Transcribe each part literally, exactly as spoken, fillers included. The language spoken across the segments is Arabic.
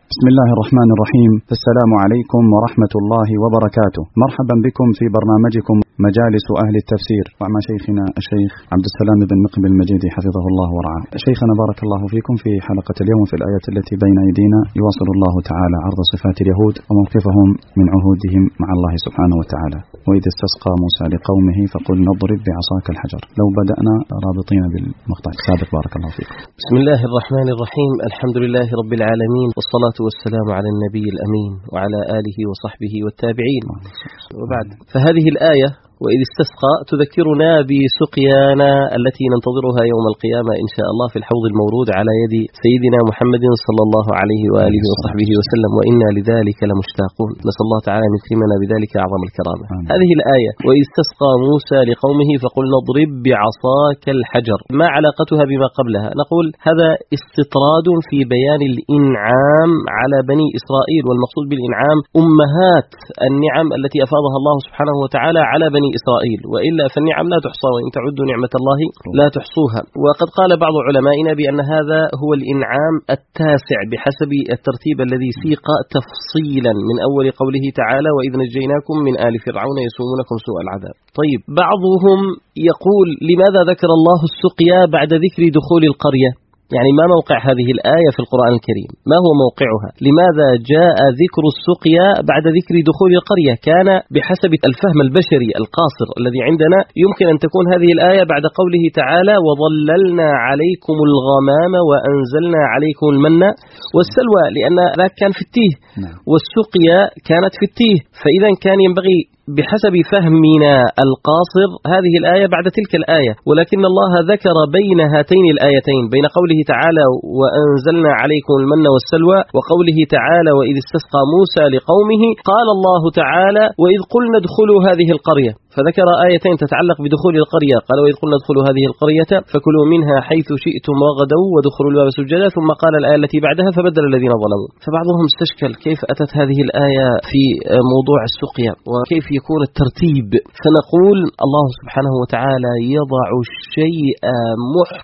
بسم الله الرحمن الرحيم. السلام عليكم ورحمة الله وبركاته. مرحبا بكم في برنامجكم مجالس أهل التفسير ومع شيخنا الشيخ عبد السلام بن مقبل المجيدي حفظه الله ورعاه. شيخنا بارك الله فيكم، في حلقة اليوم في الآية التي بين أيدينا يواصل الله تعالى عرض صفات اليهود وموقفهم من عهودهم مع الله سبحانه وتعالى. وإذ استسقى موسى لقومه فقل نضرب بعصاك الحجر. لو بدأنا رابطين بالمقطع السابق بارك الله فيكم. بسم الله الرحمن الرحيم. الحمد لله رب العالمين، والصلاة والسلام على النبي الأمين وعلى آله وصحبه والتابعين، وبعد. فهذه الآية وإذ استسقى تذكرنا بسقيانا التي ننتظرها يوم القيامة إن شاء الله في الحوض المورود على يد سيدنا محمد صلى الله عليه وآله وصحبه وسلم، وإنا لذلك لمشتاقون. نسأل الله تعالى أن يكرمنا بذلك أعظم الكرامة. هذه الآية وإذ استسقى موسى لقومه فقل نضرب بعصاك الحجر، ما علاقتها بما قبلها؟ نقول هذا استطراد في بيان الإنعام على بني إسرائيل، والمقصود بالإنعام أمهات النعم التي أفاضها الله سبحانه وتعالى على بني إسرائيل، وإلا فالنعم لا تحصى، وإن تعدوا نعمة الله لا تحصوها. وقد قال بعض علمائنا بأن هذا هو الإنعام التاسع بحسب الترتيب الذي سيق تفصيلا من أول قوله تعالى وإذ نجيناكم من آل فرعون يسومونكم سوء العذاب. طيب، بعضهم يقول لماذا ذكر الله السقيا بعد ذكر دخول القرية؟ يعني ما موقع هذه الآية في القرآن الكريم؟ ما هو موقعها؟ لماذا جاء ذكر السقيا بعد ذكر دخول القرية؟ كان بحسب الفهم البشري القاصر الذي عندنا يمكن أن تكون هذه الآية بعد قوله تعالى وظللنا عليكم الغمام وأنزلنا عليكم المن والسلوى، لأن ذاك كان في التيه والسقيا كانت في التيه، فإذا كان ينبغي بحسب فهمنا القاصر هذه الآية بعد تلك الآية، ولكن الله ذكر بين هاتين الآيتين، بين قوله تعالى وأنزلنا عليكم المن والسلوى وقوله تعالى وإذ استسقى موسى لقومه، قال الله تعالى وإذ قلنا ادخلوا هذه القرية، فذكر آيتين تتعلق بدخول القرية، قال وإذ قلنا ادخلوا هذه القرية فكلوا منها حيث شئتم رغدا وادخلوا الباب سجدا، ثم قال الآية التي بعدها فبدل الذين ظلموا. فبعضهم استشكل كيف أتت هذه الآية في موضوع السقيا وكيف يكون الترتيب، فنقول الله سبحانه وتعالى يضع الشيء محكما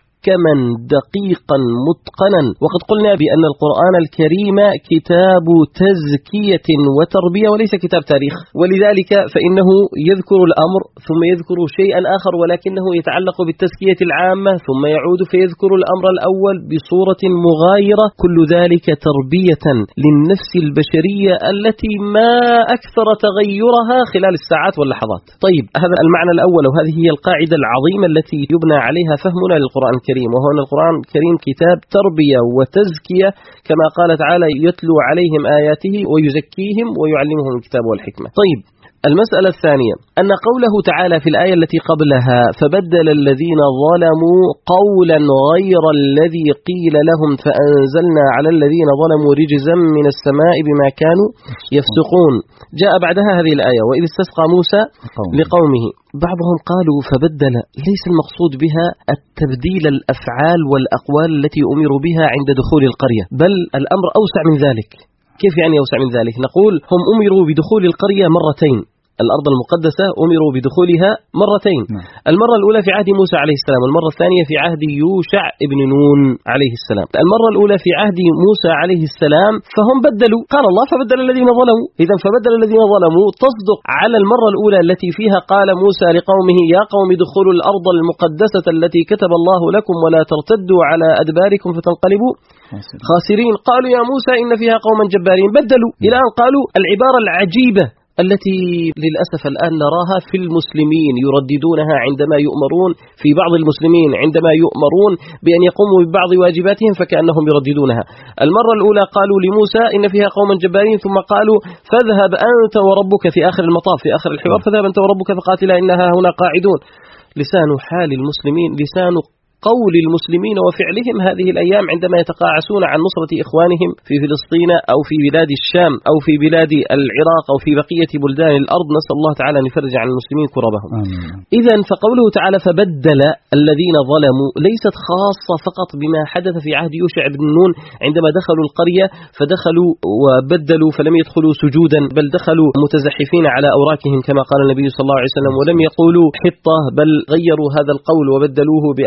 دقيقا متقنا، وقد قلنا بأن القرآن الكريم كتاب تزكية وتربية وليس كتاب تاريخ، ولذلك فإنه يذكر الأمر ثم يذكر شيئا آخر ولكنه يتعلق بالتزكية العامة، ثم يعود فيذكر الأمر الأول بصورة مغايرة، كل ذلك تربية للنفس البشرية التي ما أكثر تغيرها خلال الساعات واللحظات. طيب، هذا المعنى الأول، وهذه هي القاعدة العظيمة التي يبنى عليها فهمنا للقرآن الكريم، وهو أن القرآن الكريم كتاب تربية وتزكية، كما قال تعالى يتلو عليهم آياته ويزكيهم ويعلمهم الكتاب والحكمة. طيب، المسألة الثانية أن قوله تعالى في الآية التي قبلها فبدل الذين ظلموا قولا غير الذي قيل لهم فأنزلنا على الذين ظلموا رجزا من السماء بما كانوا يفسقون، جاء بعدها هذه الآية وإذ استسقى موسى لقومه. بعضهم قالوا فبدل ليس المقصود بها التبديل الأفعال والأقوال التي أمروا بها عند دخول القرية، بل الأمر أوسع من ذلك. كيف يعني أوسع من ذلك؟ نقول هم أمروا بدخول القرية مرتين، الأرض المقدسة أمروا بدخولها مرتين، المرة الأولى في عهد موسى عليه السلام، والمرة الثانية في عهد يوشع ابن نون عليه السلام. المرة الأولى في عهد موسى عليه السلام فهم بدلوا، قال الله فبدل الذين ظلموا، إذا فبدل الذين ظلموا تصدق على المرة الأولى التي فيها قال موسى لقومه يا قوم ادخلوا الأرض المقدسة التي كتب الله لكم ولا ترتدوا على أدباركم فتنقلبوا خاسرين. قالوا يا موسى إن فيها قوما جبارين، بدلوا إلى أن قالوا العبارة العجيبة التي للأسف الآن نراها في المسلمين يرددونها عندما يؤمرون، في بعض المسلمين عندما يؤمرون بأن يقوموا ببعض واجباتهم فكأنهم يرددونها. المرة الأولى قالوا لموسى إن فيها قوما جبارين، ثم قالوا فاذهب أنت وربك في آخر المطاف في آخر الحوار، فاذهب أنت وربك فقاتلا إنها هنا قاعدون. لسان حال المسلمين، لسان قول المسلمين وفعلهم هذه الأيام عندما يتقاعسون عن نصرة إخوانهم في فلسطين أو في بلاد الشام أو في بلاد العراق أو في بقية بلدان الأرض، نسأل الله تعالى أن يفرج عن المسلمين كربهم. إذن فقوله تعالى فبدل الذين ظلموا ليست خاصة فقط بما حدث في عهد يوشع بن نون عندما دخلوا القرية فدخلوا وبدلوا فلم يدخلوا سجودا، بل دخلوا متزحفين على أوراكهم كما قال النبي صلى الله عليه وسلم، ولم يقولوا حطة بل غيروا هذا القول وبدلوه بأن قالوا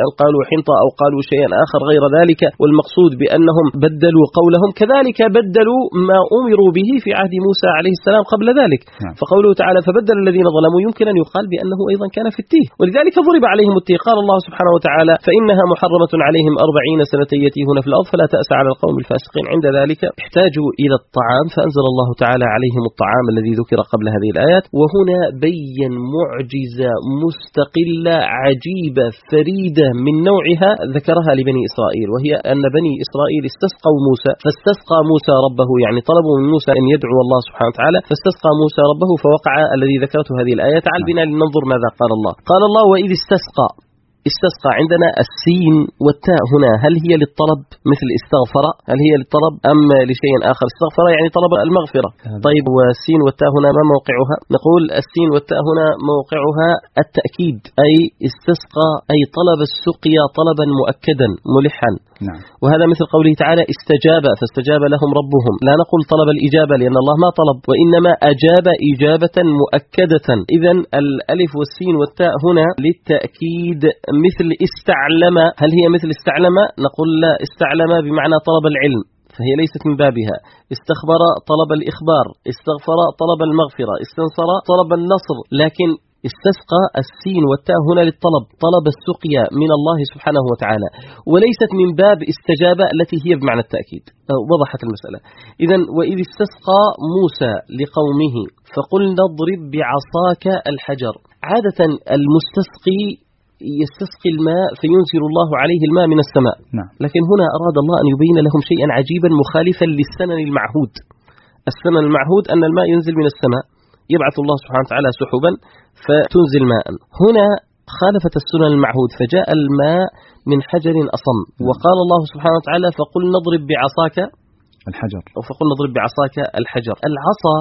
حنطة أو قالوا شيئا آخر غير ذلك، والمقصود بأنهم بدلوا قولهم، كذلك بدلوا ما أمروا به في عهد موسى عليه السلام قبل ذلك. فقوله تعالى فبدل الذين ظلموا يمكن أن يقال بأنه أيضا كان في التيه، ولذلك ضرب عليهم التيه. قال الله سبحانه وتعالى فإنها محرمة عليهم أربعين سنة يتيهون في الأرض فلا تأس على القوم الفاسقين. عند ذلك احتاجوا إلى الطعام فأنزل الله تعالى عليهم الطعام الذي ذكر قبل هذه الآيات. وهنا بين معجزة مستقلة عجيبة فريدة من نوعها ذكرها لبني إسرائيل، وهي أن بني إسرائيل استسقوا موسى، فاستسقى موسى ربه، يعني طلبوا من موسى أن يدعو الله سبحانه وتعالى، فاستسقى موسى ربه فوقع الذي ذكرته هذه الآية. تعال بنا لننظر ماذا قال الله. قال الله وإذ استسقى. استسقى عندنا السين والتاء هنا، هل هي للطلب مثل استغفر؟ هل هي للطلب أم لشيء آخر؟ استغفر يعني طلب المغفرة. طيب والسين والتاء هنا ما موقعها؟ نقول السين والتاء هنا موقعها التأكيد، أي استسقى أي طلب السقيا طلبا مؤكدا ملحا. نعم. وهذا مثل قوله تعالى استجاب فاستجاب لهم ربهم. لا نقول طلب الإجابة لأن الله ما طلب، وإنما أجاب إجابة مؤكدة. إذن الألف والسين والتاء هنا للتأكيد مثل استعلم. هل هي مثل استعلم؟ نقول لا، استعلم بمعنى طلب العلم فهي ليست من بابها. استخبر طلب الإخبار، استغفر طلب المغفرة، استنصر طلب النصر. لكن استسقى السين والتاء هنا للطلب، طلب السقيا من الله سبحانه وتعالى، وليست من باب استجابة التي هي بمعنى التأكيد. وضحت المسألة. إذن وإذ استسقى موسى لقومه فقلنا اضرب بعصاك الحجر. عادة المستسقي يستسقي الماء فينزل الله عليه الماء من السماء. نعم. لكن هنا أراد الله أن يبين لهم شيئا عجيبا مخالفا للسنن المعهود. السنن المعهود أن الماء ينزل من السماء، يبعث الله سبحانه وتعالى سحبا فتنزل ماء. هنا خالفت السنن المعهود فجاء الماء من حجر أصم. وقال الله سبحانه وتعالى فقل نضرب بعصاك الحجر، أو فقل نضرب بعصاك الحجر. العصا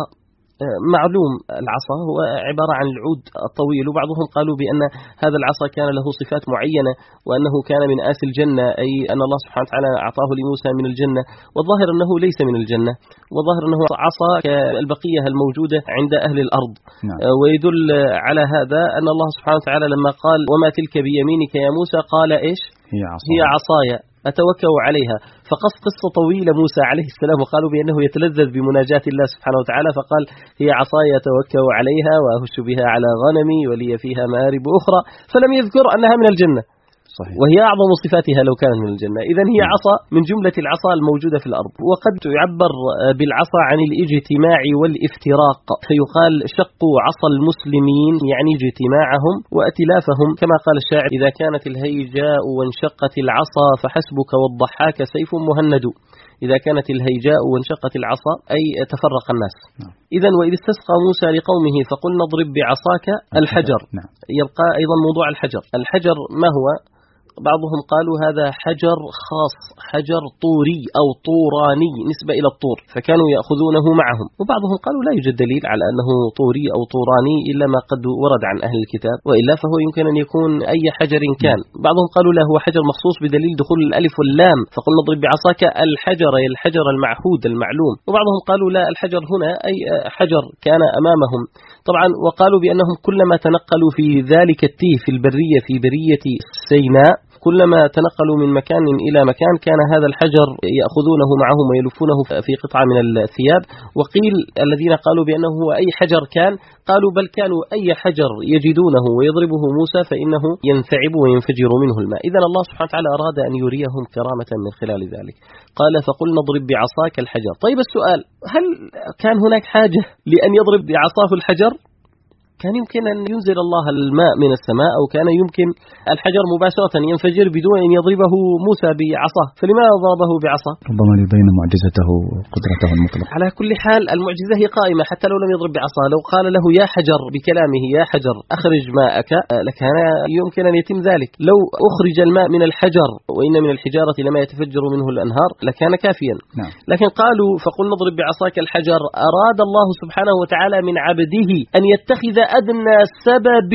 معلوم، العصا هو عبارة عن العود الطويل، وبعضهم قالوا بأن هذا العصا كان له صفات معينة وأنه كان من آس الجنة، أي أن الله سبحانه وتعالى أعطاه لموسى من الجنة، والظاهر أنه ليس من الجنة، والظاهر أنه عصا كالبقية الموجودة عند أهل الأرض. نعم. ويدل على هذا أن الله سبحانه وتعالى لما قال وما تلك بيمينك يا موسى قال إيش؟ هي عصاي. هي عصاي أتوكأ عليها. فقص قصة طويلة موسى عليه السلام، وقالوا بأنه يتلذذ بمناجاة الله سبحانه وتعالى، فقال هي عصاي أتوكأ عليها وأهش بها على غنمي ولي فيها مآرب أخرى، فلم يذكر أنها من الجنة. صحيح. وهي أعظم صفاتها لو كانت من الجنة. إذن هي عصا من جملة العصا الموجودة في الأرض. وقد يعبر بالعصا عن الاجتماع والافتراق، فيقال شقوا عصا المسلمين يعني اجتماعهم وائتلافهم، كما قال الشاعر إذا كانت الهيجاء وانشقت العصا فحسبك والضحاك سيف مهند. إذا كانت الهيجاء وانشقت العصا أي تفرق الناس. نعم. إذن وإذ استسقى موسى لقومه فقلنا اضرب بعصاك الحجر. نعم. يبقى أيضا موضوع الحجر. الحجر ما هو؟ بعضهم قالوا هذا حجر خاص، حجر طوري أو طوراني نسبة إلى الطور، فكانوا يأخذونه معهم. وبعضهم قالوا لا يوجد دليل على أنه طوري أو طوراني إلا ما قد ورد عن أهل الكتاب، وإلا فهو يمكن أن يكون أي حجر كان. بعضهم قالوا لا هو حجر مخصوص بدليل دخول الألف واللام، فقلنا اضرب بعصاك الحجر أي الحجر المعهود المعلوم. وبعضهم قالوا لا الحجر هنا أي حجر كان أمامهم طبعا. وقالوا بأنهم كلما تنقلوا في ذلك التيه في البرية في برية سيناء، كلما تنقلوا من مكان إلى مكان كان هذا الحجر يأخذونه معهم ويلفونه في قطعة من الثياب. وقيل الذين قالوا بأنه هو أي حجر كان، قالوا بل كانوا أي حجر يجدونه ويضربه موسى فإنه ينثعب وينفجر منه الماء. إذن الله سبحانه وتعالى أراد أن يريهم كرامة من خلال ذلك. قال فقل نضرب بعصاك الحجر. طيب السؤال، هل كان هناك حاجة لأن يضرب بعصاه الحجر؟ كان يمكن أن ينزل الله الماء من السماء، أو كان يمكن الحجر مباشرة ينفجر بدون أن يضربه موسى بعصاه، فلماذا ضربه بعصاه؟ ربما ليبين معجزته وقدرته المطلقة. على كل حال المعجزة هي قائمة حتى لو لم يضرب بعصاه. لو قال له يا حجر بكلامه يا حجر أخرج ماءك لكان يمكن أن يتم ذلك. لو أخرج الماء من الحجر وإن من الحجارة لما يتفجر منه الأنهار لكان كافيا. نعم. لكن قالوا فقل نضرب بعصاك الحجر، أراد الله سبحانه وتعالى من عبده أن يتخذ أدنى سبب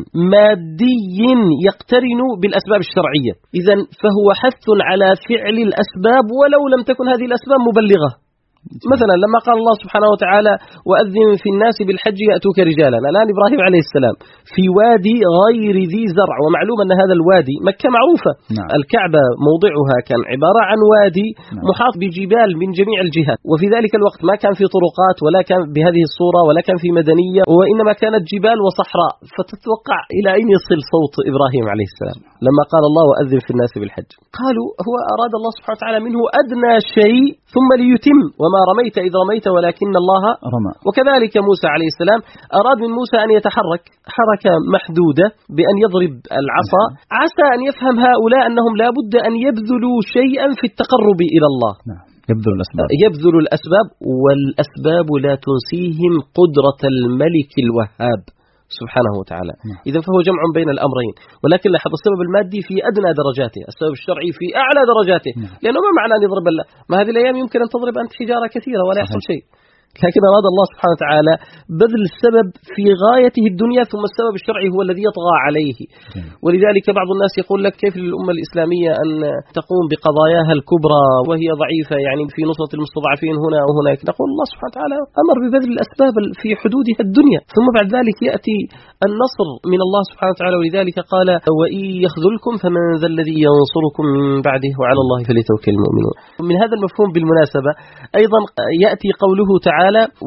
مادي يقترن بالأسباب الشرعية. إذن فهو حث على فعل الأسباب ولو لم تكن هذه الأسباب مبلغة. مثلا لما قال الله سبحانه وتعالى وأذن في الناس بالحج يأتوك رجالا، الآن إبراهيم عليه السلام في وادي غير ذي زرع، ومعلوم أن هذا الوادي مكة معروفة. نعم. الكعبة موضعها كان عبارة عن وادي نعم. محاط بجبال من جميع الجهات، وفي ذلك الوقت ما كان في طرقات ولا كان بهذه الصورة ولا كان في مدنية، وإنما كانت جبال وصحراء. فتتوقع إلى أين يصل صوت إبراهيم عليه السلام لما قال الله وأذن في الناس بالحج؟ قالوا هو أراد الله سبحانه وتعالى منه أدنى شيء ثم ليتم، وما رميت إذ رميت ولكن الله رمى. وكذلك موسى عليه السلام أراد من موسى أن يتحرك حركة محدودة بأن يضرب العصا، عسى أن يفهم هؤلاء أنهم لا بد أن يبذلوا شيئا في التقرب إلى الله. يبذل الأسباب يبذل الأسباب والأسباب لا تنسيهم قدرة الملك الوهاب سبحانه وتعالى. إذا فهو جمع بين الأمرين، ولكن لاحظ السبب المادي في أدنى درجاته، السبب الشرعي في أعلى درجاته. لأنه ما معنى أن يضرب الله؟ ما هذه الأيام يمكن أن تضرب أنت حجارة كثيرة ولا يحصل شيء، لكن أراد الله سبحانه وتعالى بذل السبب في غايته الدنيا، ثم السبب الشرعي هو الذي يطغى عليه. ولذلك بعض الناس يقول لك كيف للأمة الإسلامية أن تقوم بقضاياها الكبرى وهي ضعيفة، يعني في نصرة المستضعفين هنا أو هناك. نقول الله سبحانه وتعالى أمر ببذل الأسباب في حدودها الدنيا، ثم بعد ذلك يأتي النصر من الله سبحانه وتعالى. ولذلك قال وإن يخذلكم فمن ذا الذي ينصركم من بعده وعلى الله فليتوكل المؤمنون. من هذا المفهوم بالمناسبة أيضا يأتي قوله تعالى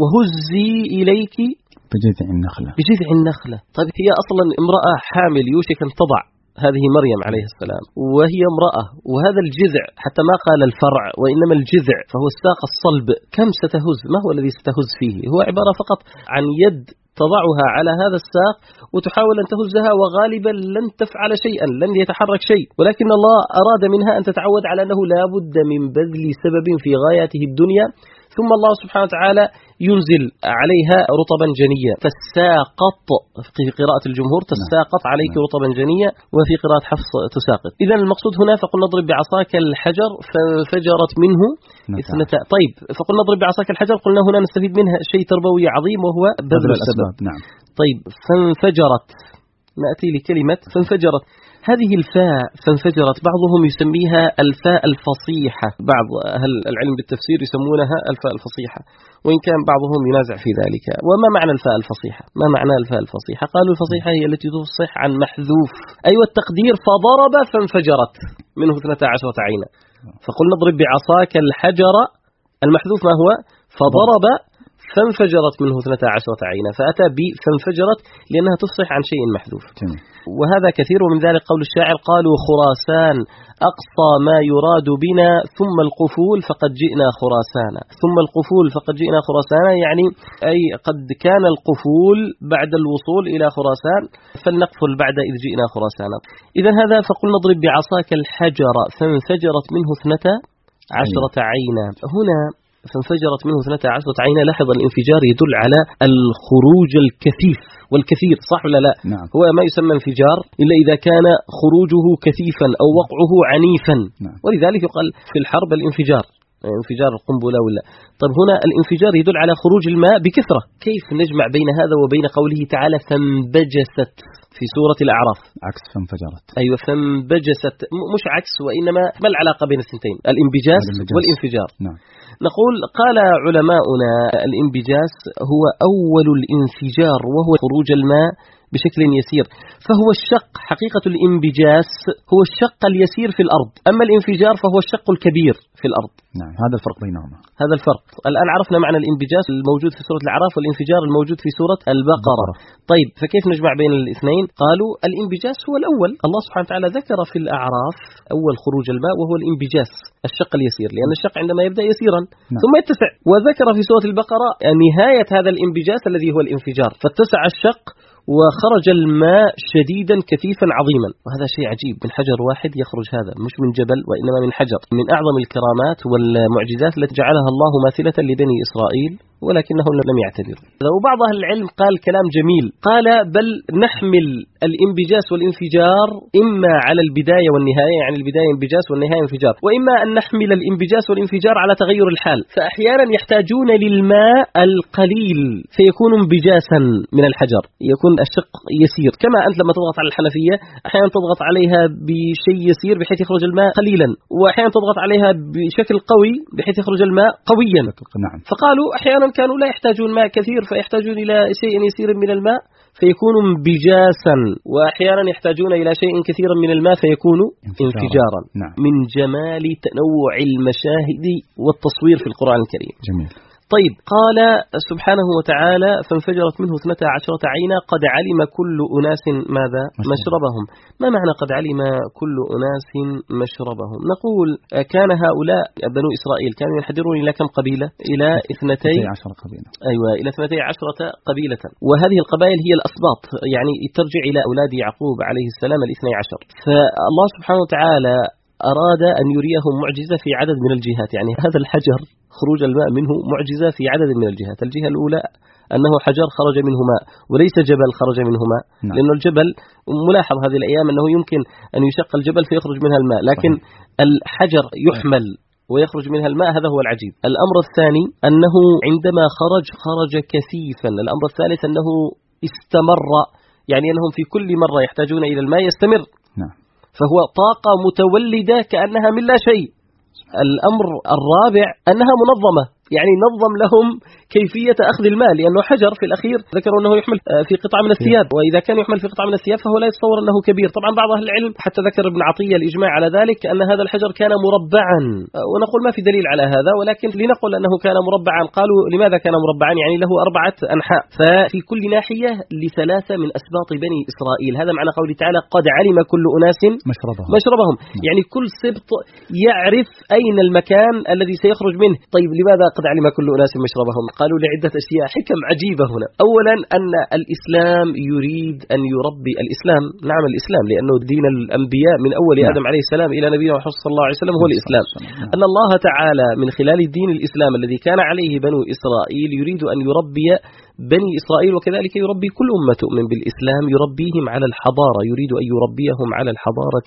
وهزي إليك بجذع النخلة. بجذع النخلة. طيب هي أصلا امرأة حامل يوشك أن تضع، هذه مريم عليه السلام، وهي امرأة، وهذا الجذع حتى ما قال الفرع وإنما الجذع فهو الساق الصلب. كم ستهز؟ ما هو الذي ستهز فيه؟ هو عبارة فقط عن يد تضعها على هذا الساق وتحاول أن تهزها، وغالبا لن تفعل شيئا، لن يتحرك شيء، ولكن الله أراد منها أن تتعود على أنه لا بد من بذل سبب في غايته الدنيا، ثم الله سبحانه وتعالى ينزل عليها رطبا جنيا. تساقط في قراءة الجمهور، تساقط عليك رطبا جنيا، وفي قراءة حفص تساقط. إذن المقصود هنا فقلنا اضرب بعصاك الحجر فانفجرت منه اثنتا. طيب فقلنا اضرب بعصاك الحجر، قلنا هنا نستفيد منها شيء تربوي عظيم وهو بذل السبب. نعم. طيب فانفجرت، نأتي لكلمة فانفجرت. هذه الفاء فانفجرت بعضهم يسميها الفاء الفصيحة، بعض أهل العلم بالتفسير يسمونها الفاء الفصيحة، وإن كان بعضهم ينازع في ذلك. وما معنى الفاء الفصيحة؟ ما معنى الفاء الفصيحة؟ قالوا الفصيحة هي التي تفصح عن محذوف، أيوة التقدير فضرب فانفجرت منه اثنتا عشرة عينا. فقلنا اضرب بعصاك الحجر، المحذوف ما هو؟ فضرب فانفجرت منه اثنتا عشرة عينا، فأتى ب فانفجرت لأنها تفصح عن شيء محذوف. وهذا كثير، ومن ذلك قول الشاعر قالوا خراسان أقصى ما يراد بنا ثم القفول فقد جئنا خراسانا. ثم القفول فقد جئنا خراسانا يعني أي قد كان القفول بعد الوصول إلى خراسان، فلنقفل بعد إذ جئنا خراسانا. إذن هذا فقلنا اضرب بعصاك الحجر فانفجرت منه اثنتا عشرة عينا. هنا فانفجرت منه اثنتا عشرة عينا، لاحظ الانفجار يدل على الخروج الكثيف والكثير، صح ولا لا؟ نعم. هو ما يسمى انفجار إلا إذا كان خروجه كثيفا أو وقعه عنيفا. نعم. ولذلك يقال في الحرب الانفجار، انفجار القنبلة ولا. طيب هنا الانفجار يدل على خروج الماء بكثرة. كيف نجمع بين هذا وبين قوله تعالى فانبجست في سورة الأعراف؟ عكس فانفجرت. أيوة فانبجست، مش عكس، وإنما ما العلاقة بين السنتين؟ الانبجاس والانفجار. نعم. نقول قال علماؤنا الانبجاس هو أول الانفجار، وهو خروج الماء بشكل يسير، فهو الشق. حقيقة الانبجاس هو الشق اليسير في الأرض، أما الانفجار فهو الشق الكبير في الأرض. نعم، هذا الفرق بينهما. هذا الفرق. الآن عرفنا معنى الانبجاس الموجود في سورة الأعراف والانفجار الموجود في سورة البقرة. طيب فكيف نجمع بين الاثنين؟ قالوا الانبجاس هو الأول. الله سبحانه وتعالى ذكر في الأعراف أول خروج الماء وهو الانبجاس، الشق اليسير، لأن الشق عندما يبدأ يسيرا نعم. ثم يتسع. وذكر في سورة البقرة نهاية هذا الانبجاس الذي هو الانفجار، فاتسع الشق وخرج الماء شديدا كثيفا عظيما. وهذا شيء عجيب، من حجر واحد يخرج هذا، مش من جبل وإنما من حجر. من أعظم الكرامات والمعجزات التي جعلها الله ماثلة لبني إسرائيل ولكنهم لم يعتذروا. وبعض أهل العلم قال كلام جميل، قال بل نحمل الانبجاس والانفجار إما على البداية والنهاية، يعني البداية انبجاس والنهاية انفجار، وإما أن نحمل الانبجاس والانفجار على تغير الحال، فأحيانا يحتاجون للماء القليل فيكون انبجاسا من الحجر، يكون الشق يسير، كما أنت لما تضغط على الحنفية أحيانا تضغط عليها بشيء يسير بحيث يخرج الماء قليلا، وأحيانا تضغط عليها بشكل قوي بحيث يخرج الماء قويا. نعم. فقالوا أحيانا كانوا لا يحتاجون ماء كثير فيحتاجون إلى شيء يسير من الماء فيكون انبجاسا، وأحيانا يحتاجون إلى شيء كثير من الماء فيكون انفجارا, انفجارا. نعم. من جمال تنوع المشاهد والتصوير في القرآن الكريم. جميل. طيب، قال سبحانه وتعالى فانفجرت منه اثنتا عشرة عينا قد علم كل أناس ماذا مشربهم. ما معنى قد علم كل أناس مشربهم؟ نقول كان هؤلاء بنو إسرائيل كانوا ينحدرون إلى كم قبيلة؟ إلى اثنتي عشرة قبيلة. أيوة، إلى اثنتي عشرة قبيلة، وهذه القبائل هي الأسباط، يعني ترجع إلى أولاد يعقوب عليه السلام الاثني عشر. فالله سبحانه وتعالى أراد أن يريهم معجزة في عدد من الجهات، يعني هذا الحجر خروج الماء منه معجزة في عدد من الجهات. الجهة الأولى أنه حجر خرج منه ماء وليس جبل خرج منه ماء، نعم. لأن الجبل ملاحظ هذه الأيام أنه يمكن أن يشق الجبل فيخرج منها الماء، لكن صحيح. الحجر يحمل ويخرج منها الماء، هذا هو العجيب. الأمر الثاني أنه عندما خرج خرج كثيفا. الأمر الثالث أنه استمر، يعني أنهم في كل مرة يحتاجون إلى الماء يستمر، نعم. فهو طاقة متولدة كأنها من لا شيء. الأمر الرابع أنها منظمة، يعني نظم لهم كيفية أخذ الماء، لأنه حجر في الأخير ذكروا أنه يحمل في قطعة من الثياب، وإذا كان يحمل في قطعة من الثياب فهو لا يتصور أنه كبير. طبعا بعض أهل العلم حتى ذكر ابن عطية الإجماع على ذلك أن هذا الحجر كان مربعا، ونقول ما في دليل على هذا، ولكن لنقل أنه كان مربعا. قالوا لماذا كان مربعا؟ يعني له أربعة أنحاء، ففي كل ناحية لثلاثة من أسباط بني إسرائيل. هذا معنى قوله تعالى قد علم كل أناس مشربهم, مشربهم. يعني كل سبط يعرف أين المكان الذي سيخرج منه. طيب لماذا قد علم كل أناس مشربهم؟ قالوا لعدة أشياء، حكم عجيبة هنا. أولا أن الإسلام يريد أن يربي الإسلام، نعم الإسلام لأنه دين الأنبياء من أول نعم. آدم عليه السلام إلى نبينا محمد صلى الله عليه وسلم هو الإسلام. نعم. أن الله تعالى من خلال دين الإسلام الذي كان عليه بنو إسرائيل يريد أن يربي بني إسرائيل، وكذلك يربي كل أمة تؤمن بالإسلام، يربيهم على الحضارة، يريد أن يربيهم على الحضارة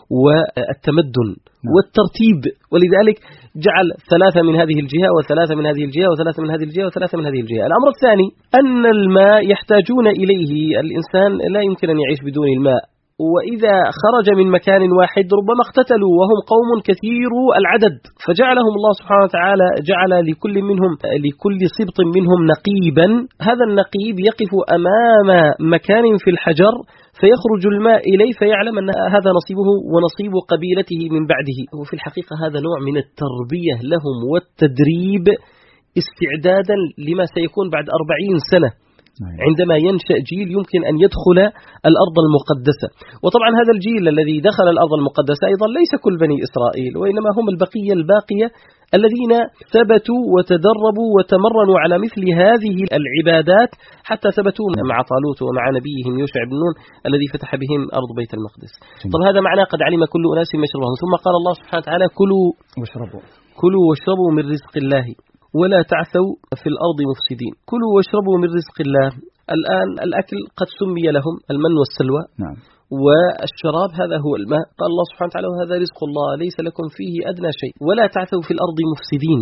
والتمدن والترتيب. ولذلك جعل ثلاثة من هذه الجهة وثلاثة من هذه الجهة وثلاثة من هذه الجهة وثلاثة من هذه الجهة. الأمر الثاني أن الماء يحتاجون إليه، الإنسان لا يمكن أن يعيش بدون الماء، وإذا خرج من مكان واحد ربما اقتتلوا وهم قوم كثير العدد، فجعلهم الله سبحانه وتعالى جعل لكل منهم لكل سبط منهم نقيبا. هذا النقيب يقف أمام مكان في الحجر فيخرج الماء إليه فيعلم أن هذا نصيبه ونصيب قبيلته من بعده. وفي الحقيقة هذا نوع من التربية لهم والتدريب استعدادا لما سيكون بعد أربعين سنة عندما ينشأ جيل يمكن أن يدخل الأرض المقدسة. وطبعا هذا الجيل الذي دخل الأرض المقدسة أيضا ليس كل بني إسرائيل، وإنما هم البقية الباقية الذين ثبتوا وتدربوا وتمرنوا على مثل هذه العبادات حتى ثبتوا مع طالوت ومع نبيهم يوشع بن نون الذي فتح بهم أرض بيت المقدس. طب هذا معناه قد علم كل أناس مشربهم. ثم قال الله سبحانه وتعالى كلوا واشربوا كلوا واشربوا من رزق الله ولا تعثوا في الأرض مفسدين. كلوا واشربوا من رزق الله. الآن الأكل قد سمي لهم المن والسلوى، نعم. والشراب هذا هو الماء. قال الله سبحانه وتعالى وهذا رزق الله ليس لكم فيه أدنى شيء ولا تعثوا في الأرض مفسدين.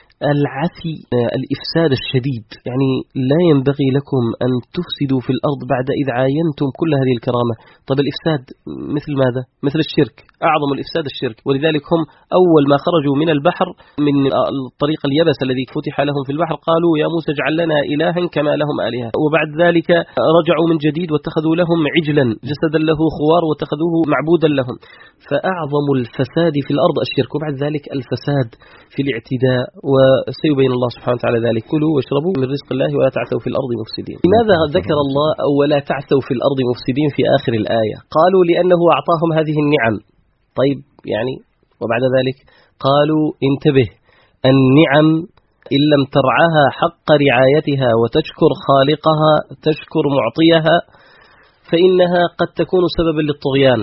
العثي الإفساد الشديد، يعني لا ينبغي لكم أن تفسدوا في الأرض بعد إذ عاينتم كل هذه الكرامة. طب الإفساد مثل ماذا؟ مثل الشرك، أعظم الإفساد الشرك. ولذلك هم أول ما خرجوا من البحر من الطريق اليبس الذي فتح لهم في البحر قالوا يا موسى اجعل لنا إلها كما لهم آلهة. وبعد ذلك رجعوا من جديد واتخذوا لهم عجلا جسدا له خوار واتخذوه معبودا لهم. فأعظم الفساد في الأرض الشرك، وبعد ذلك الفساد في الاعتداء، وسيبين الله سبحانه وتعالى ذلك. كلوا واشربوا من رزق الله ولا تعثوا في الأرض مفسدين. لماذا ذكر الله ولا تعثوا في الأرض مفسدين في آخر الآية؟ قالوا لأنه أعطاهم هذه النعم. طيب يعني وبعد ذلك قالوا انتبه، النعم إن لم ترعاها حق رعايتها وتشكر خالقها تشكر معطيها فإنها قد تكون سببا للطغيان.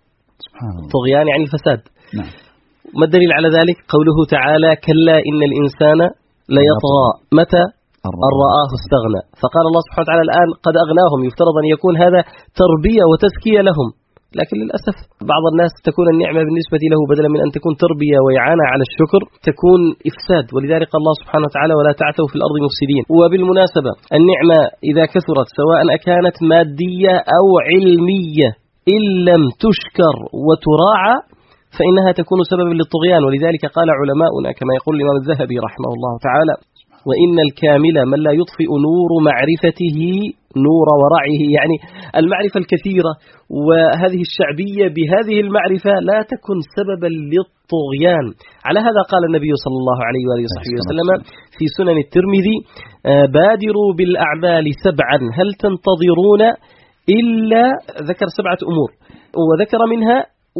الطغيان يعني الفساد. نعم. ما الدليل على ذلك؟ قوله تعالى كلا إن الإنسان ليطغى متى أن رآه استغنى، فقال الله سبحانه وتعالى الآن قد أغناهم، يفترض أن يكون هذا تربية وتزكية لهم، لكن للأسف بعض الناس تكون النعمة بالنسبة له بدلا من أن تكون تربية وإعانة على الشكر تكون إفساد، ولذلك الله سبحانه وتعالى ولا تعثوا في الأرض مفسدين. وبالمناسبة النعمة إذا كثرت سواء أكانت مادية أو علمية إن لم تشكر وتراعى فإنها تكون سببا للطغيان، ولذلك قال علماؤنا كما يقول الإمام الذهبي رحمه الله تعالى: وإن الكامل من لا يطفئ نور معرفته نور ورعه، يعني المعرفة الكثيرة وهذه الشعبية بهذه المعرفة لا تكن سببا للطغيان. على هذا قال النبي صلى الله عليه وآله وصحبه وسلم في سنن الترمذي: بادروا بالأعمال سبعا هل تنتظرون إلا، ذكر سبعة أمور وذكر منها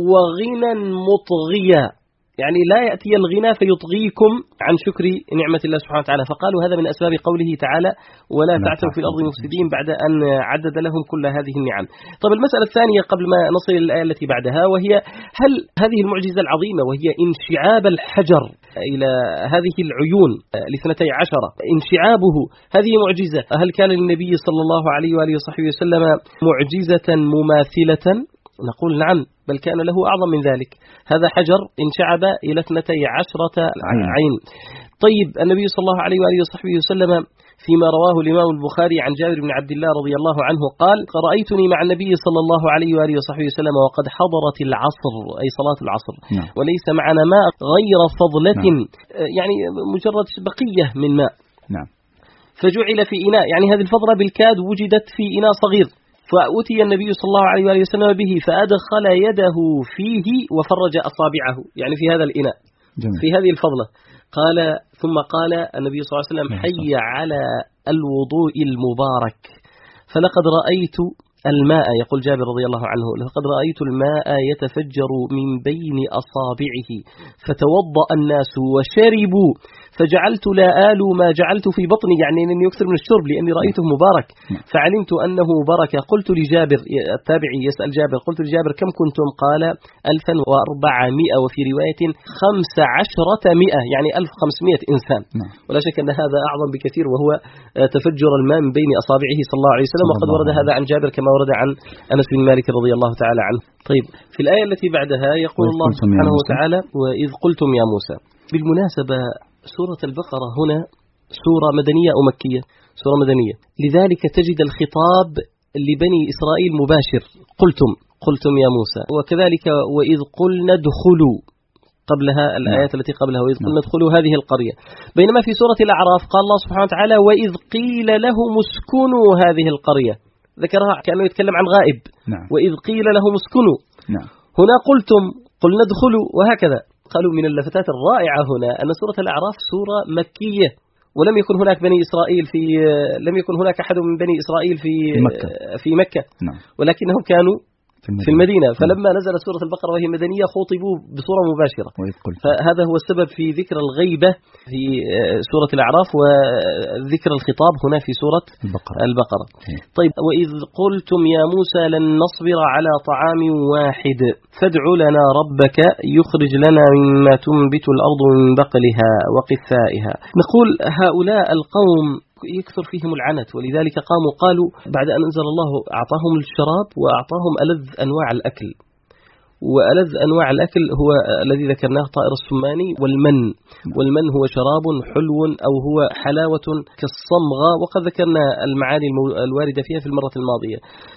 وغنى مطغيا، يعني لا يأتي الغنى فيطغيكم عن شكر نعمة الله سبحانه وتعالى، فقالوا هذا من أسباب قوله تعالى: ولا تعثوا في الأرض مفسدين، بعد أن عدد لهم كل هذه النعم. طب المسألة الثانية قبل ما نصل إلى الآية التي بعدها، وهي هل هذه المعجزة العظيمة وهي انشعاب الحجر إلى هذه العيون لاثنتي عشرة، انشعابه هذه معجزة، هل كان للنبي صلى الله عليه وآله وصحبه وسلم معجزة مماثلة؟ نقول نعم، بل كان له أعظم من ذلك، هذا حجر انشعب إلى اثنتي عشرة عين. طيب النبي صلى الله عليه وآله وصحبه وسلم فيما رواه الإمام البخاري عن جابر بن عبد الله رضي الله عنه قال: رأيتني مع النبي صلى الله عليه وآله وصحبه وسلم وقد حضرت العصر، أي صلاة العصر، نعم. وليس معنا ماء غير فضلة، نعم. يعني مجرد بقية من ماء، نعم. فجعل في إناء، يعني هذه الفضلة بالكاد وجدت في إناء صغير، فأتي النبي صلى الله عليه وآله وسلم به فأدخل يده فيه وفرج أصابعه، يعني في هذا الإناء، جميل. في هذه الفضلة. قال ثم قال النبي صلى الله عليه وسلم: حي على الوضوء المبارك، فلقد رأيت الماء، يقول جابر رضي الله عنه: لقد رأيت الماء يتفجر من بين أصابعه فتوضأ الناس وشربوا فجعلت لا آل ما جعلت في بطني، يعني أنني يكثر من الشرب لأني رأيته مبارك، فعلمت أنه بركة. قلت لجابر التابعي يسأل جابر: قلت لجابر كم كنتم؟ قال ألفا وأربعمائة، وفي رواية خمس عشرة مئة، يعني ألف وخمسمائة إنسان، ولا شك أن هذا أعظم بكثير، وهو تفجر الماء من بين أصابعه صلى الله عليه وسلم، وقد ورد هذا عن جابر كما ورد عن أنس بن مالك رضي الله تعالى عنه. طيب في الآية التي بعدها يقول الله سبحانه وتعالى: وإذ قلتم يا موسى. بالمناسبة سورة البقرة هنا سورة مدنية أو مكية؟ سورة مدنية، لذلك تجد الخطاب لبني إسرائيل مباشر، قلتم قلتم يا موسى، وكذلك وإذ قلنا ادخلوا قبلها الآيات التي قبلها وإذ قلنا ادخلوا هذه القرية. بينما في سورة الأعراف قال الله سبحانه وتعالى: وإذ قيل لهم اسكنوا هذه القرية، ذكرها كأنه يتكلم عن غائب، نعم. وإذ قيل لهم اسكنوا، نعم. هنا قلتم قلنا ادخلوا، وهكذا. قالوا من اللفتات الرائعة هنا أن سورة الأعراف سورة مكية، ولم يكن هناك بني إسرائيل في لم يكن هناك أحد من بني إسرائيل في في مكة, في مكة. نعم. ولكنهم كانوا في المدينة, في المدينة. فلما نزلت سورة البقرة وهي مدنية خاطبوا بصورة مباشرة، فهذا هو السبب في ذكر الغيبة في سورة الأعراف وذكر الخطاب هنا في سورة البقرة, البقرة. طيب وإذ قلتم يا موسى لن نصبر على طعام واحد فادع لنا ربك يخرج لنا مما تنبت الأرض من بقلها وقثائها. نقول هؤلاء القوم يكثر فيهم العنت، ولذلك قاموا قالوا بعد أن أنزل الله أعطاهم الشراب وأعطاهم ألذ أنواع الأكل، وألذ أنواع الأكل هو الذي ذكرناه طائر السماني والمن، والمن هو شراب حلو أو هو حلاوة كالصمغة، وقد ذكرنا المعاني الواردة فيها في المرة الماضية.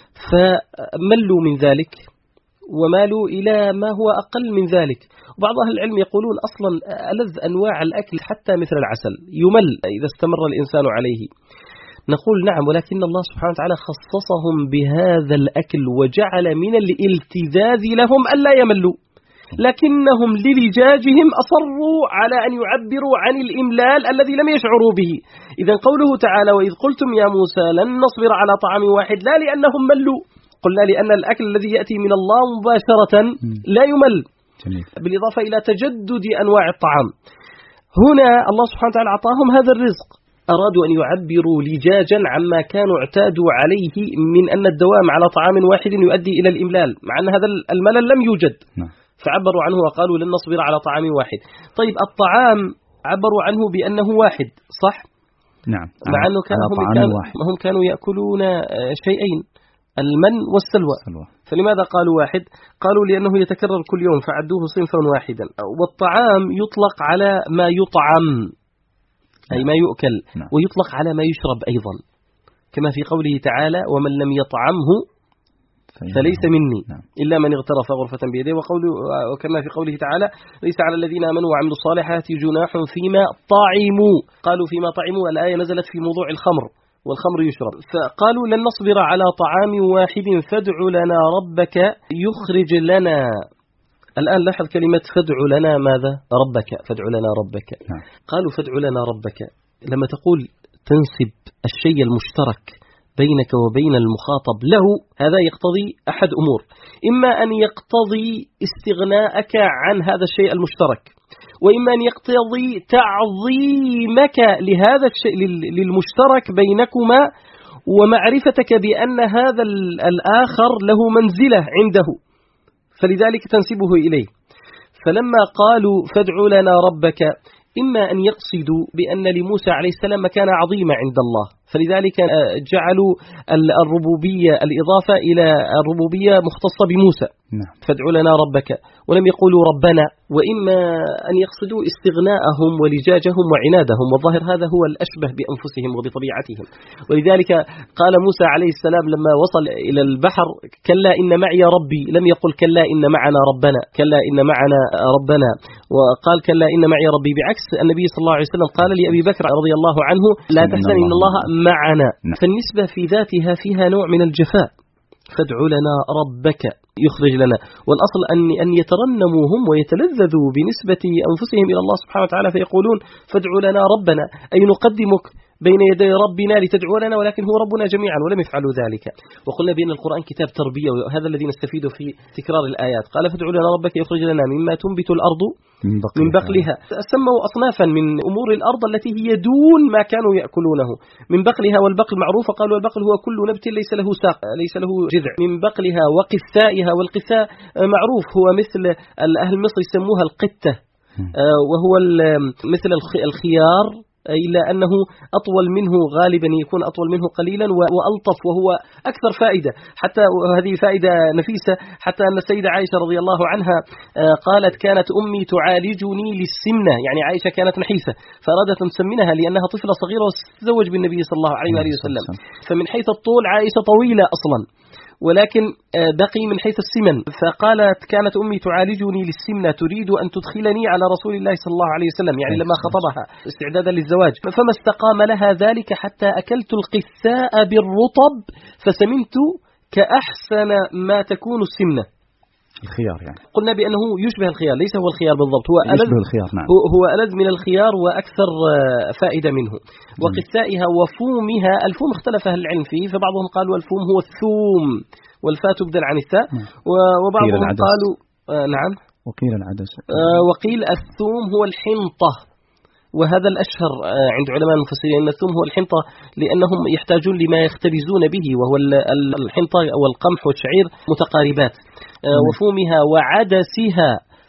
فملوا من ذلك ومالوا إلى ما هو أقل من ذلك. وبعض أهل العلم يقولون أصلا ألذ أنواع الأكل حتى مثل العسل يمل إذا استمر الإنسان عليه. نقول نعم، ولكن الله سبحانه وتعالى خصصهم بهذا الأكل وجعل من الالتذاذ لهم ألا يملوا، لكنهم للجاجهم أصروا على أن يعبروا عن الإملال الذي لم يشعروا به. إذن قوله تعالى وإذ قلتم يا موسى لن نصبر على طعام واحد، لا لأنهم ملوا، قلنا لأن الأكل الذي يأتي من الله مباشرة لا يمل، بالإضافة إلى تجدد أنواع الطعام. هنا الله سبحانه وتعالى أعطاهم هذا الرزق، أرادوا أن يعبروا لجاجا عما كانوا اعتادوا عليه من أن الدوام على طعام واحد يؤدي إلى الإملال، مع أن هذا الملل لم يوجد، فعبروا عنه وقالوا لن نصبر على طعام واحد. طيب الطعام عبروا عنه بأنه واحد، صح؟ نعم. مع أنه كان هم, كان هم كانوا يأكلون شيئين، المن والسلوى. سلوى. فلماذا قالوا واحد؟ قالوا لأنه يتكرر كل يوم فعدوه صنفا واحدا. والطعام يطلق على ما يطعم أي ما يؤكل، نعم. ويطلق على ما يشرب أيضا، كما في قوله تعالى ومن لم يطعمه فليس مني، نعم. إلا من اغترف غرفة بيده. وقوله وكما في قوله تعالى ليس على الذين آمنوا وعملوا الصالحات جناح فيما طعموا. قالوا فيما طعموا، الآية نزلت في موضوع الخمر، والخمر يشرب. فقالوا لن نصبر على طعام واحد فادع لنا ربك يخرج لنا. الآن لاحظ كلمة فادع لنا ماذا؟ ربك. فادع لنا ربك. نعم. قالوا فادع لنا ربك، لما تقول تنسب الشيء المشترك بينك وبين المخاطب له، هذا يقتضي أحد أمور: إما أن يقتضي استغناءك عن هذا الشيء المشترك، وإما أن يقتضي تعظيمك لهذا الشيء للمشترك بينكما، ومعرفتك بأن هذا الآخر له منزلة عنده، فلذلك تنسبه إليه. فلما قالوا فادع لنا ربك، إما أن يقصدوا بأن لموسى عليه السلام مكانة عظيمة عند الله، فلذلك جعلوا الربوبية الإضافة إلى الربوبية مختصة بموسى، نعم. فادع لنا ربك، ولم يقولوا ربنا. وإما أن يقصدوا استغناءهم ولجاجهم وعنادهم، والظاهر هذا هو الأشبه بأنفسهم وبطبيعتهم. ولذلك قال موسى عليه السلام لما وصل إلى البحر كلا إن معي ربي، لم يقل كلا إن معنا ربنا، كلا إن معنا ربنا، وقال كلا إن معي ربي، بعكس النبي صلى الله عليه وسلم قال لأبي بكر رضي الله عنه لا تحزن إن الله معنا. فالنسبة في ذاتها فيها نوع من الجفاء، فادع لنا ربك يخرج لنا. والأصل أن أن يترنموا هم ويتلذذوا بنسبة أنفسهم إلى الله سبحانه وتعالى، فيقولون فادع لنا ربنا، أي نقدمك بين يدي ربنا لتدعو لنا، ولكن هو ربنا جميعا، ولم يفعلوا ذلك. وقلنا بأن القرآن كتاب تربية، وهذا الذي نستفيد في تكرار الآيات. قال فادع لنا ربك يخرج لنا مما تنبت الأرض من بقلها, من بقلها. سموا أصنافا من أمور الأرض التي هي دون ما كانوا يأكلونه. من بقلها، والبقل معروف، قالوا البقل هو كل نبت ليس له ساق، ليس له جذع. من بقلها وقثائها، والقثاء معروف هو مثل أهل مصر يسموها القتة، وهو مثل الخيار، إلا أنه أطول منه غالبا، يكون أطول منه قليلا وألطف، وهو أكثر فائدة. حتى هذه فائدة نفيسة، حتى أن السيدة عائشة رضي الله عنها قالت كانت أمي تعالجني للسمنة، يعني عائشة كانت نحيسة فأرادت أن تسمنها لأنها طفلة صغيرة وتتزوج بالنبي صلى الله عليه وسلم. فمن حيث الطول عائشة طويلة أصلا، ولكن بقي من حيث السمن. فقالت كانت أمي تعالجني للسمنة تريد أن تدخلني على رسول الله صلى الله عليه وسلم، يعني لما خطبها استعدادا للزواج. فما استقام لها ذلك حتى أكلت القثاء بالرطب فسمنت كأحسن ما تكون السمنة. الخيار يعني قلنا بأنه يشبه الخيار، ليس هو الخيار بالضبط، هو ألذ الخيار، نعم. هو, هو ألذ من الخيار وأكثر فائدة منه. وقثائها وفومها، الفوم اختلف أهل العلم فيه، فبعضهم قالوا الفوم هو الثوم والفاء تبدل عن الثاء، وبعضهم قالوا آه نعم وقيل العدس، آه وقيل الثوم هو الحنطة، وهذا الأشهر عند علماء المفسرين أن الثوم هو الحنطة، لأنهم يحتاجون لما يختبزون به، وهو الحنطة والقمح والشعير متقاربات. وفومها وعدسها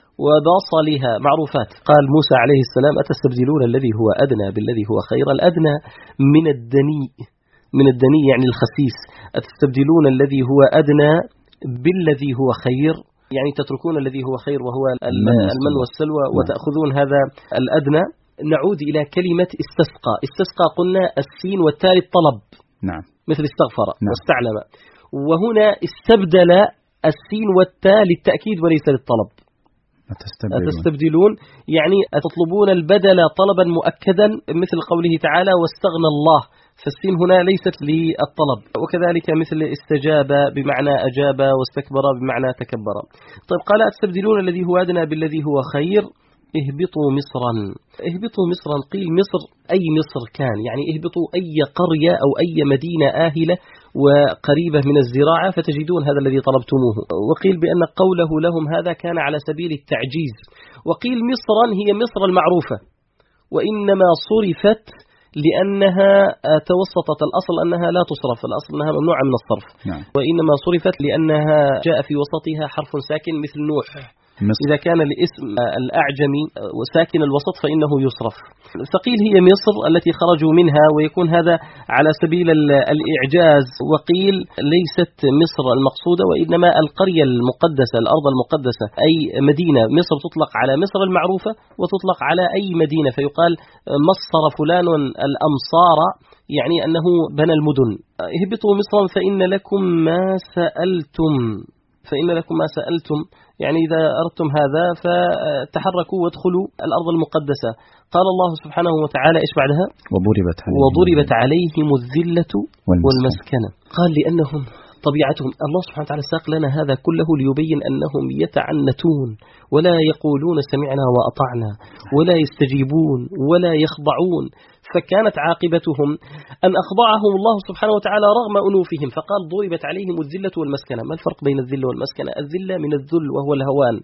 وبصلها معروفات. قال موسى عليه السلام أتستبدلون الذي هو أدنى بالذي هو خير. الأدنى من الدني، من الدني يعني الخسيس. أتستبدلون الذي هو أدنى بالذي هو خير، يعني تتركون الذي هو خير وهو المن والسلوى وتأخذون هذا الأدنى. نعود إلى كلمة استسقى. استسقى قلنا السين والتالي الطلب، نعم، مثل استغفر، نعم، واستعلم. وهنا استبدل السين والتاء للتأكيد وليس للطلب. أتستبدلون. أتستبدلون يعني أتطلبون البدل طلبا مؤكدا، مثل قوله تعالى واستغنى الله، فالسين هنا ليست للطلب. وكذلك مثل استجاب بمعنى أجاب، واستكبر بمعنى تكبر. طيب قال أتستبدلون الذي هو أدنى بالذي هو خير. اهبطوا مصرا. اهبطوا مصرا، قيل مصر أي مصر كان، يعني اهبطوا أي قرية أو أي مدينة آهلة وقريبة من الزراعة فتجدون هذا الذي طلبتموه. وقيل بأن قوله لهم هذا كان على سبيل التعجيز. وقيل مصرا هي مصر المعروفة، وإنما صرفت لأنها توسطت، الأصل أنها لا تصرف، الأصل أنها ممنوعة من الصرف، نعم. وإنما صرفت لأنها جاء في وسطها حرف ساكن مثل نوح، مصر. إذا كان الاسم الأعجمي وساكن الوسط فإنه يصرف. فقيل هي مصر التي خرجوا منها ويكون هذا على سبيل الإعجاز، وقيل ليست مصر المقصودة وإنما القرية المقدسة، الأرض المقدسة، أي مدينة. مصر تطلق على مصر المعروفة وتطلق على أي مدينة، فيقال مصر فلان الأمصار، يعني أنه بنى المدن. اهبطوا مصرا فإن لكم ما سألتم، فإن لكم ما سألتم، يعني إذا أردتم هذا فتحركوا وادخلوا الأرض المقدسة. قال الله سبحانه وتعالى إيش بعدها؟ وضربت عليهم, وضربت عليهم الذلة والمسكنة. قال لأنهم طبيعتهم، الله سبحانه وتعالى ساق لنا هذا كله ليبين أنهم يتعنتون ولا يقولون سمعنا وأطعنا ولا يستجيبون ولا يخضعون، فكانت عاقبتهم أن أخضعهم الله سبحانه وتعالى رغم أنوفهم، فقال ضربت عليهم الذلة والمسكنة. ما الفرق بين الذلة والمسكنة؟ الذلة من الذل وهو الهوان،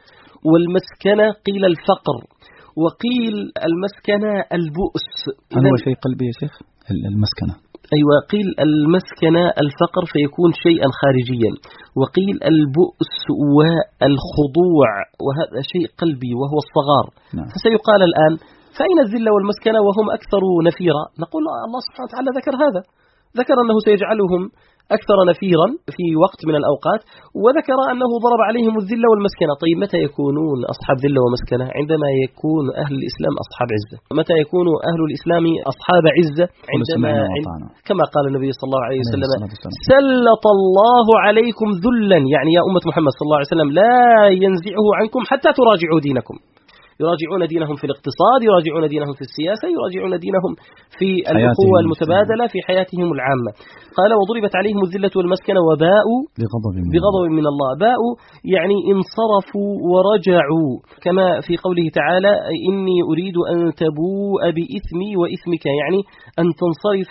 والمسكنة قيل الفقر، وقيل المسكنة البؤس. هل هو شيء قلبي يا شيخ المسكنة؟ أيوة، قيل المسكنة الفقر فيكون شيئا خارجيا، وقيل البؤس والخضوع وهذا شيء قلبي وهو الصغار. نعم. فسيقال الآن فأين الذلة والمسكنة وهم أكثر نفيرا؟ نقول الله سبحانه وتعالى ذكر هذا، ذكر أنه سيجعلهم أكثر نفيرا في وقت من الأوقات، وذكر أنه ضرب عليهم الذلة والمسكنة. طيب متى يكونون أصحاب ذلة ومسكنة؟ عندما يكون أهل الإسلام أصحاب عزة. متى يكون أهل الإسلام أصحاب عزة؟ عندما عند كما قال النبي صلى الله عليه وسلم سلط الله عليكم ذلا، يعني يا أمة محمد صلى الله عليه وسلم لا ينزعه عنكم حتى تراجعوا دينكم. يراجعون دينهم في الاقتصاد، يراجعون دينهم في السياسة، يراجعون دينهم في الأخوة المتبادلة في حياتهم العامة. قال وضربت عليهم الذلة والمسكنة وباءوا بغضب, بغضب من الله. باءوا يعني انصرفوا ورجعوا، كما في قوله تعالى إني أريد أن تبوء بإثمي وإثمك، يعني أن تنصرف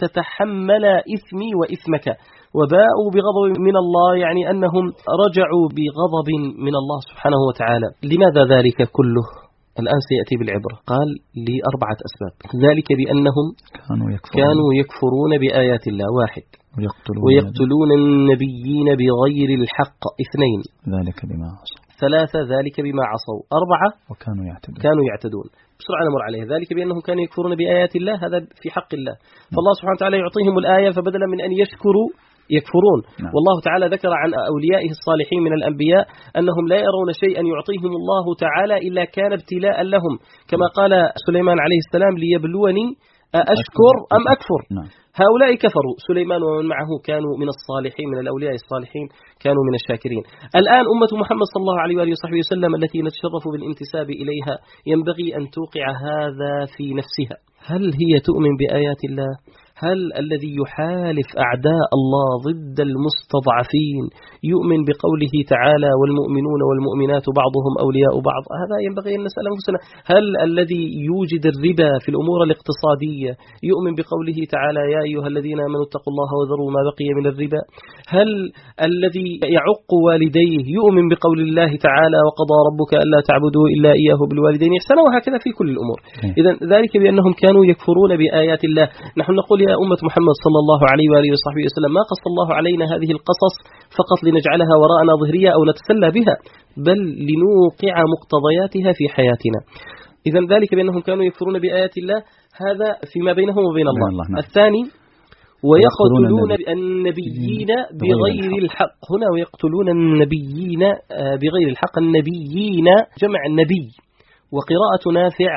وتتحمل إثمي وإثمك. وباءوا بغضب من الله يعني أنهم رجعوا بغضب من الله سبحانه وتعالى. لماذا ذلك كله؟ الآن سيأتي بالعبرة. قال لأربعة أسباب. ذلك بأنهم كانوا يكفرون, كانوا يكفرون بآيات الله، واحد، ويقتلون, ويقتلون النبيين بغير الحق، اثنين، ذلك بما عصوا، ثلاثة، ذلك بما عصوا، أربعة، وكانوا يعتدون. كانوا يعتدون. بسرعة نمر عليه. ذلك بأنهم كانوا يكفرون بآيات الله، هذا في حق الله، فالله سبحانه وتعالى يعطيهم الآية فبدلا من أن يشكروا يكفرون. نعم. والله تعالى ذكر عن أوليائه الصالحين من الأنبياء أنهم لا يرون شيئا يعطيهم الله تعالى إلا كان ابتلاء لهم، كما قال سليمان عليه السلام ليبلوني أشكر أم أكفر. نعم. هؤلاء كفروا، سليمان ومن معه كانوا من الصالحين، من الأولياء الصالحين، كانوا من الشاكرين. الآن أمة محمد صلى الله عليه وآله وصحبه وسلم التي نتشرف بالانتساب إليها ينبغي أن توقع هذا في نفسها. هل هي تؤمن بآيات الله؟ هل الذي يحالف أعداء الله ضد المستضعفين يؤمن بقوله تعالى والمؤمنون والمؤمنات بعضهم أولياء بعض؟ هذا ينبغي أن نسأل أنفسنا. هل الذي يوجد الربا في الأمور الاقتصادية يؤمن بقوله تعالى يا أيها الذين آمنوا اتقوا الله وذروا ما بقي من الربا؟ هل الذي يعق والديه يؤمن بقول الله تعالى وقضى ربك ألا تعبدوا إلا إياه بالوالدين إحسانا؟ وهكذا في كل الأمور. إذن ذلك بأنهم كانوا يكفرون بآيات الله. نحن نقول يا أمة محمد صلى الله عليه وآله وصحبه وسلم ما قص الله علينا هذه القصص فقط لنجعلها وراءنا ظهرية أو نتسلى بها، بل لنوقع مقتضياتها في حياتنا. إذن ذلك بأنهم كانوا يكفرون بآيات الله، هذا فيما بينهم وبين الله. الله. نعم. الثاني ويقتلون النبيين بغير الحق. هنا ويقتلون النبيين بغير الحق، النبيين جمع نبي، وقراءة نافع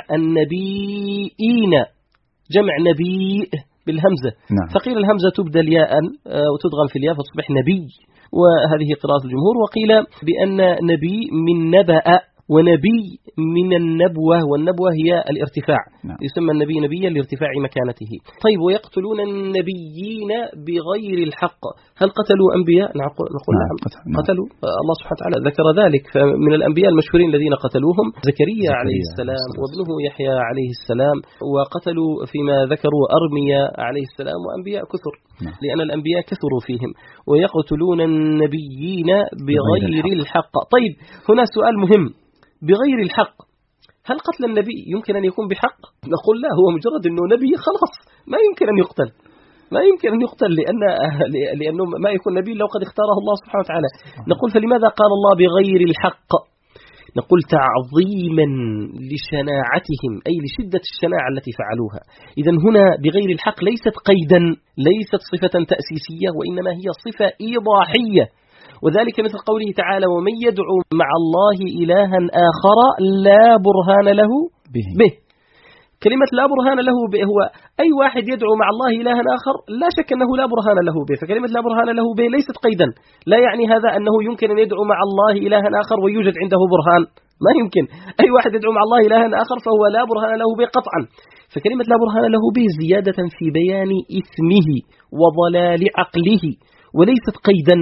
النبيين جمع نبي بالهمزة. نعم. فقيل الهمزة تبدل ياء وتدغم في الياء فتصبح نبي، وهذه قراءة الجمهور. وقيل بأن نبي من نبأ، ونبي من النبوة، والنبوة هي الارتفاع. نعم. يسمى النبي نبيا لارتفاع مكانته. طيب ويقتلون النبيين بغير الحق، هل قتلوا أنبياء؟ نقول نعم. نعم قتلوا. الله سبحانه وتعالى ذكر ذلك، فمن الأنبياء المشهورين الذين قتلوهم زكريا عليه السلام وابنه يحيى عليه السلام، وقتلوا فيما ذكروا أرميا عليه السلام، وأنبياء كثر. نعم. لأن الأنبياء كثروا فيهم. ويقتلون النبيين بغير الحق. طيب هنا سؤال مهم، بغير الحق، هل قتل النبي يمكن أن يكون بحق؟ نقول لا، هو مجرد أنه نبي خلاص ما يمكن أن يقتل، ما يمكن أن يقتل لأن لأنه ما يكون نبي لو قد اختاره الله سبحانه وتعالى. نقول فلماذا قال الله بغير الحق؟ نقول تعظيما لشناعتهم، أي لشدة الشناعة التي فعلوها. إذا هنا بغير الحق ليست قيدا، ليست صفة تأسيسية، وإنما هي صفة إيضاحية. وذلك مثل قوله تعالى: ومن يدعو مع الله إلها آخر لا برهان له به, به. كلمة لا برهان له به هو أي واحد يدعو مع الله إلها آخر لا شك أنه لا برهان له به. فكلمة لا برهان له به ليست قيدا، لا يعني هذا أنه يمكن أن يدعو مع الله إلها آخر ويوجد عنده برهان، ما يمكن. أي واحد يدعو مع الله إلها آخر فهو لا برهان له به قطعا. فكلمة لا برهان له به زيادة في بيان إثمه وضلال عقله، وليست قيدا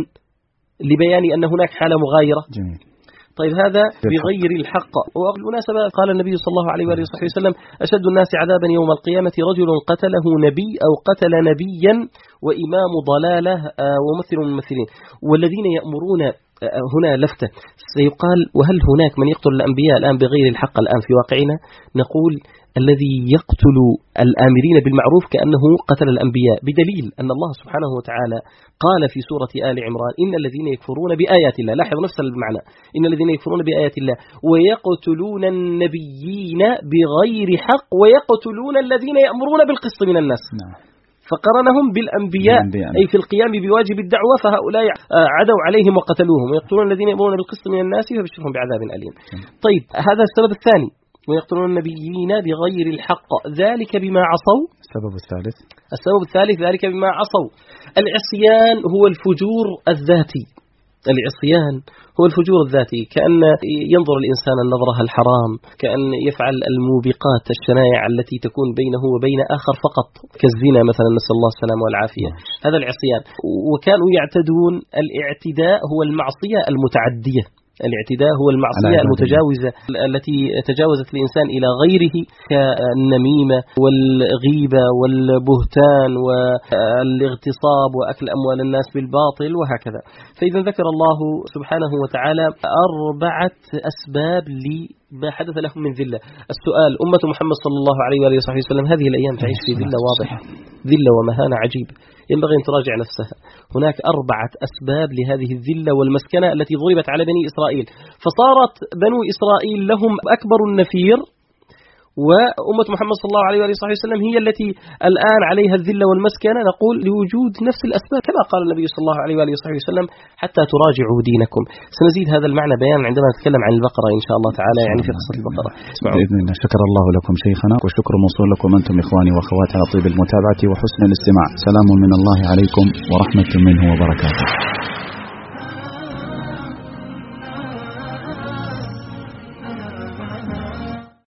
لبيان أن هناك حالة مغايرة. جميل. طيب هذا بغير الحق. وبالمناسبة قال النبي صلى الله عليه وآله وصحبه وسلم: أشد الناس عذابا يوم القيامة رجل قتله نبي أو قتل نبيا وإمام ضلالة وممثل من الممثلين. والذين يأمرون، هنا لفتة سيقال: وهل هناك من يقتل الأنبياء الآن بغير الحق الآن في واقعنا؟ نقول: الذي يقتل الآمرين بالمعروف كأنه قتل الأنبياء، بدليل أن الله سبحانه وتعالى قال في سورة آل عمران: إن الذين يكفرون بآيات الله، لاحظ نفس المعنى، إن الذين يكفرون بآيات الله ويقتلون النبيين بغير حق ويقتلون الذين يأمرون بالقسط من الناس. فقرنهم بالأنبياء أي في القيام بواجب الدعوة، فهؤلاء عدوا عليهم وقتلوهم، ويقتلون الذين يأمرون بالقسط من الناس فبشرهم بعذاب أليم. طيب هذا السبب الثاني، ويقتلون النبيين بغير الحق، ذلك بما عصوا. السبب الثالث السبب الثالث ذلك بما عصوا. العصيان هو الفجور الذاتي، العصيان هو الفجور الذاتي، كأن ينظر الإنسان النظرة الحرام، كأن يفعل الموبقات الشنائع التي تكون بينه وبين آخر فقط، كالزنا مثلا، نسأل الله السلامة والعافية. هذا العصيان. وكانوا يعتدون، الاعتداء هو المعصية المتعدية، الاعتداء هو المعصية المتجاوزة التي تجاوزت الإنسان إلى غيره، كالنميمة والغيبة والبهتان والاغتصاب وأكل أموال الناس بالباطل وهكذا. فإذا ذكر الله سبحانه وتعالى أربعة أسباب لما حدث لهم من ذلة. السؤال: أمة محمد صلى الله عليه وآله وصحبه وسلم هذه الأيام تعيش في ذلة واضحة، ذلة ومهانة عجيب، ينبغي أن تراجع نفسها. هناك أربعة أسباب لهذه الذلة والمسكنة التي ضربت على بني إسرائيل، فصارت بنو إسرائيل لهم أكبر النفير، وأمة محمد صلى الله عليه وآله وسلم هي التي الآن عليها الذلة والمسكنة. نقول لوجود نفس الأسباب، كما قال النبي صلى الله عليه وآله وسلم: حتى تراجعوا دينكم. سنزيد هذا المعنى بيان عندما نتكلم عن البقرة إن شاء الله تعالى، يعني في قصة البقرة. بإذن الله. شكر الله لكم شيخنا، والشكر موصول لكم أنتم إخواني وأخواتي على طيب المتابعة وحسن الاستماع. سلام من الله عليكم ورحمة منه وبركاته.